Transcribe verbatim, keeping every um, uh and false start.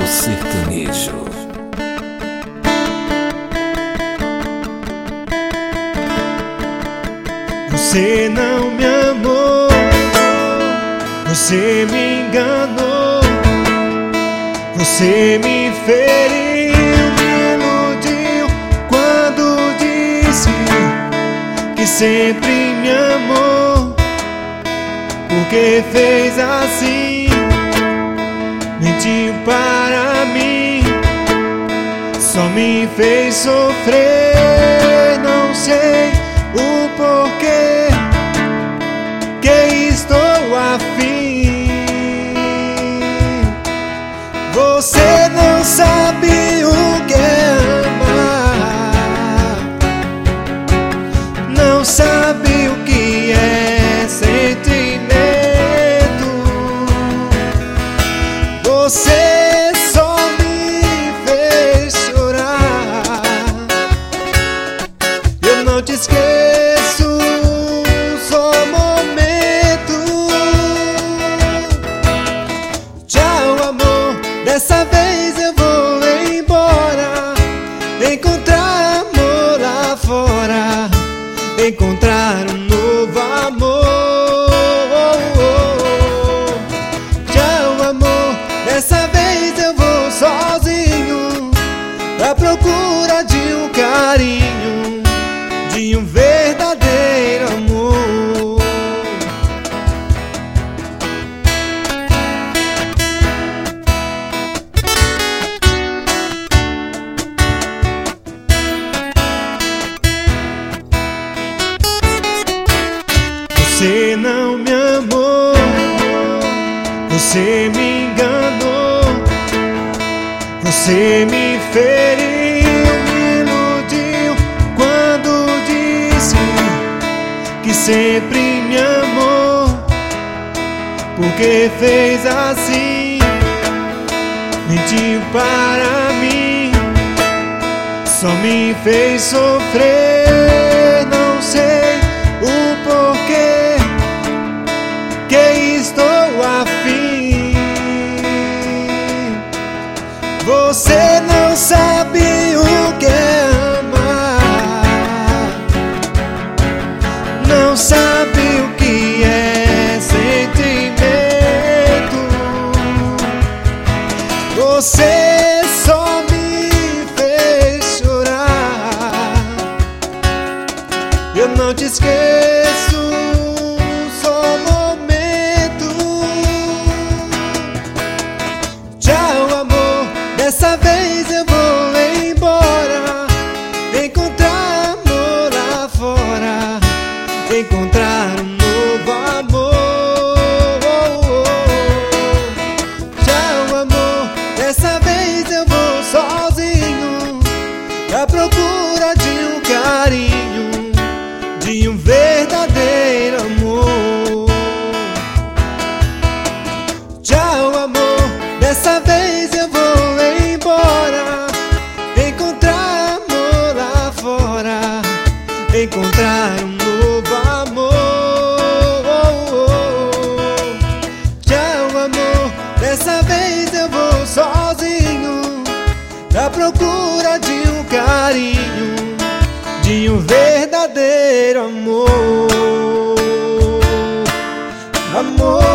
sertanejo. Você não me amou, você me enganou, você me feriu, me iludiu quando disse que sempre me amou. Porque fez assim, mentiu para mim, só me fez sofrer. Não sei o porquê que estou afim. Você não sabe o que é amar, não sabe o que é sentimento. Você só me fez chorar. Eu não te esqueço, só um momento. Tchau, amor, dessa vez eu vou embora, encontrar amor lá fora, encontrar um novo amor. Tchau, amor, dessa vez eu vou sozinho, à procura de um carinho, de um verdadeiro amor. Você não me amou, você me enganou, você me feriu, me iludiu quando disse que sempre me amou. Porque fez assim, mentiu para mim, só me fez sofrer. Não sei o porquê que estou afim. Você não sabe o que é amar, não sabe o que é sentimento. Você só me fez chorar. Eu não te esqueço, só um momento. Tchau, amor, dessa vez eu vou embora, encontrar amor lá fora, encontrar um novo amor. Tchau, amor, dessa vez eu vou sozinho, à procura de um carinho, de um verdadeiro amor. Tchau, amor, dessa vez eu vou embora, encontrar amor lá fora, encontrar um novo amor. Tchau, amor, dessa vez eu vou sozinho, à procura de um carinho, de um verdadeiro amor. Amor.